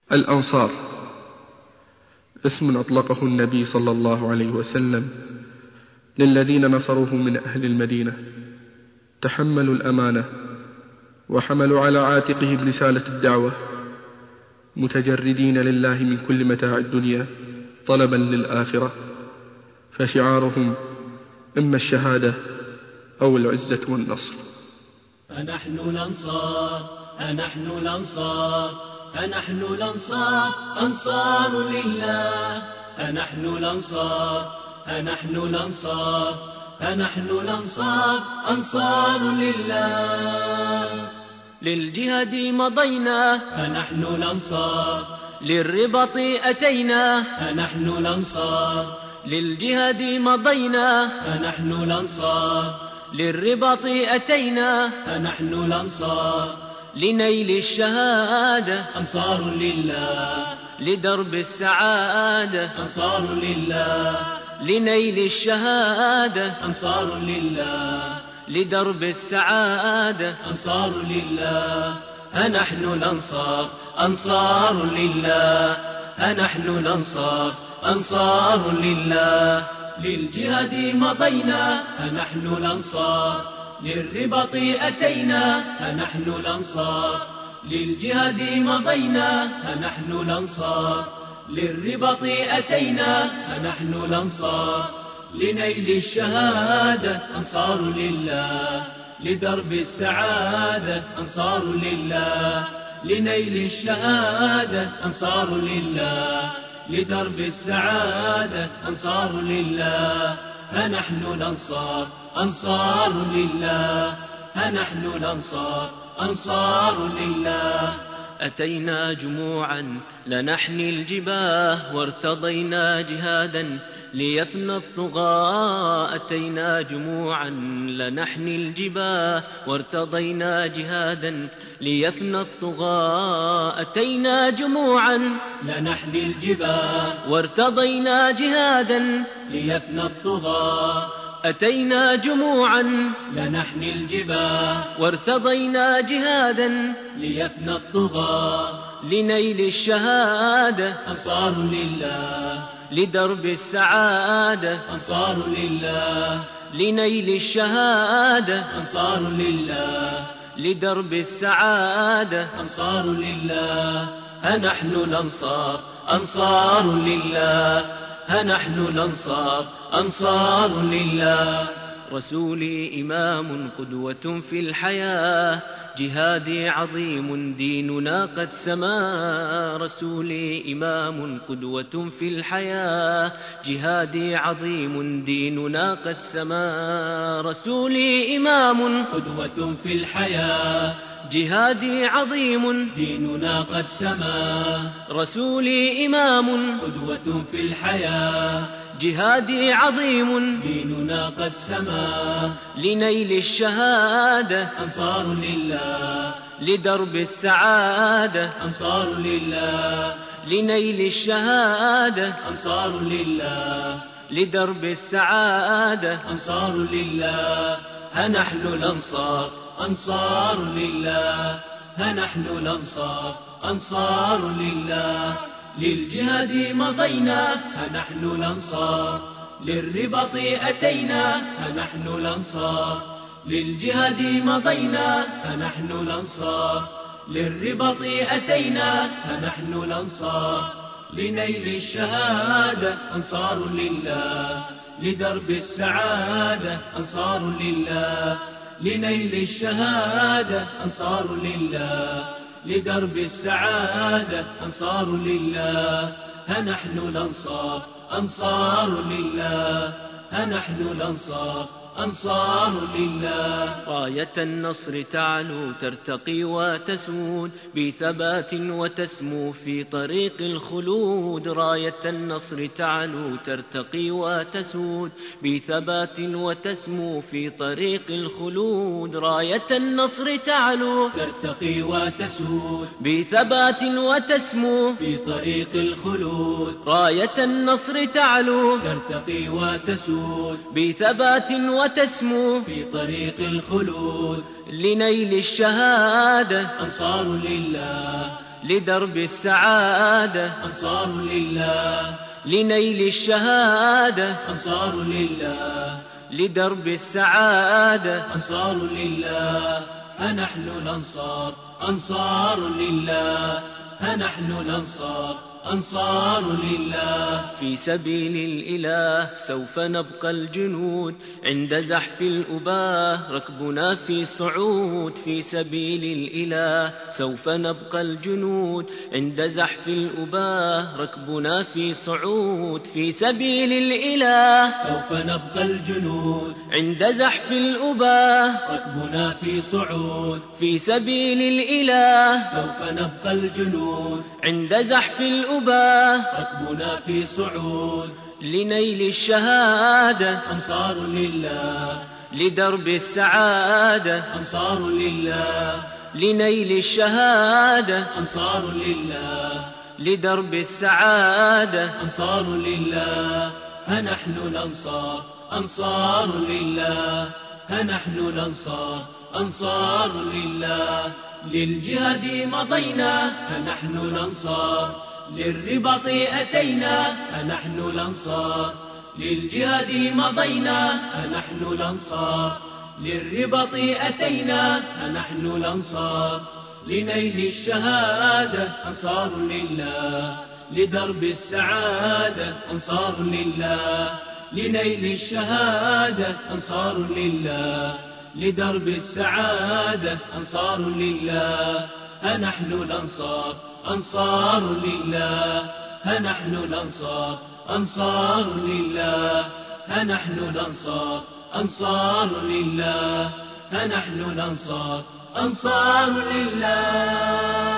الأنصار اسم أطلقه النبي صلى الله عليه وسلم للذين نصروه من أهل المدينة، تحملوا الأمانة وحملوا على عاتقهم رسالة الدعوة، متجردين لله من كل متاع الدنيا طلبا للآخرة، فشعارهم إما الشهادة أو العزة والنصر. فنحن الأنصار، فنحن الأنصار، فنحن الأنصار، أنصار لله. فنحن الأنصار، فنحن الأنصار، فنحن الأنصار، أنصار لله. للجهاد مضينا، فنحن الأنصار، للرباط أتينا، فنحن الأنصار، للجهاد مضينا، فنحن الأنصار، للرباط أتينا، فنحن الأنصار، لنيل الشهادة، أنصار لله، لدرب السعادة، أنصار لله، لنيل الشهادة، أنصار لله، لدرب السعادة، أنصار لله. فنحن الأنصار، أنصار لله، فنحن الأنصار، أنصار لله. للجهاد مضينا، فنحن الأنصار، للرباط أتينا، فنحن الأنصار، للجهاد مضينا، فنحن الأنصار، للرباط أتينا، فنحن الأنصار، لنيل الشهادة، أنصار لله، لدرب السعادة، أنصار لله، لنيل الشهادة، أنصار لله، لدرب السعادة، أنصار لله. فنحن الأنصار، أنصار لله، فنحن الأنصار، أنصار لله. أتينا جموعا لنحني الجباه، وارتضينا جهادا ليفنى الطغاة. أتينا جموعا لنحني الجباه، وارتضينا جهادا ليفنى الطغاة. أتينا جموعا لنحني الجباه، وارتضينا جهادا ليفنى الطغاة. أتينا جموعا لنحني الجباه، وارتضينا جهادا ليفنى الطغاة، لنيل الشهادة، أنصار لله، لدرب السعادة، أنصار لله، لنيل الشهادة، أنصار لله، لدرب السعادة، أنصار لله. فنحن الأنصار، أنصار لله، فنحن الأنصار، أنصار لله. رسولي إمام قدوة في الحياة، جهادي عظيم ديننا قد سما. رسولي إمام قدوة في الحياة، جهادي عظيم ديننا قد سما. رسولي إمام قدوة في الحياة، جهادي عظيم ديننا قد سما. رسولي إمام قدوة في الحياة، جهادي عظيم ديننا قد سما. لنيل الشهادة، أنصار لله، لدرب السعادة، أنصار لله، لنيل الشهادة، أنصار لله، لدرب السعادة، أنصار لله. فنحن الأنصار، أنصار لله، فنحن الأنصار، أنصار لله. للجهاد مضينا، فنحن الأنصار، للرباط أتينا، فنحن الأنصار، للجهاد مضينا، فنحن الأنصار، للرباط أتينا، فنحن الأنصار، لنيل الشهادة، أنصار لله، لدرب السعادة، أنصار لله، لنيل الشهادة، أنصار لله، لدرب السعادة، أنصار لله. فنحن الأنصار، أنصار لله، فنحن الأنصار، أنصار لله. راية النصر تعلو ترتقي وتسود بثبات وتسمو في طريق الخلود. راية النصر تعلو ترتقي وتسود بثبات وتسمو في طريق الخلود. راية النصر تعلو ترتقي وتسود بثبات وتسمو في طريق الخلود. راية النصر تعلو ترتقي وتسود بثبات وتسمو في طريق الخلود. لنيل الشهادة، أنصار لله، لدرب السعادة أنصار لله، لنيل الشهادة أنصار لله، لدرب السعادة أنصار لله. فنحن الأنصار أنصار لله، فنحن الأنصار أنصار لله. في سبيل الإله سوف نبقى الجنود، عند زحف الأباه ركبنا في صعود. في سبيل الإله سوف نبقى الجنود، عند زحف الأباه ركبنا في صعود. في سبيل الإله سوف نبقى الجنود، عند زحف الأباه ركبنا في صعود. في سبيل الإله سوف نبقى الجنود، عند زحف الأباه ركبنا في صعود. لنيل الشهادة أنصار لله، لدرب السعادة أنصار لله، لنيل الشهادة أنصار لله، لدرب السعادة أنصار لله. فنحن الأنصار أنصار لله، فنحن الأنصار أنصار لله. للجهاد مضينا فنحن الأنصار، للرباط أتينا فنحن الأنصار. للجهاد مضينا فنحن الأنصار، للرباط أتينا فنحن الأنصار. لنيل الشهادة أنصار لله، لدرب السعادة أنصار لله، لنيل الشهادة أنصار لله، لدرب السعادة أنصار لله. فنحن الأنصار أنصار لله، فنحن الأنصار أنصار لله، فنحن الأنصار أنصار لله، فنحن الأنصار أنصار لله.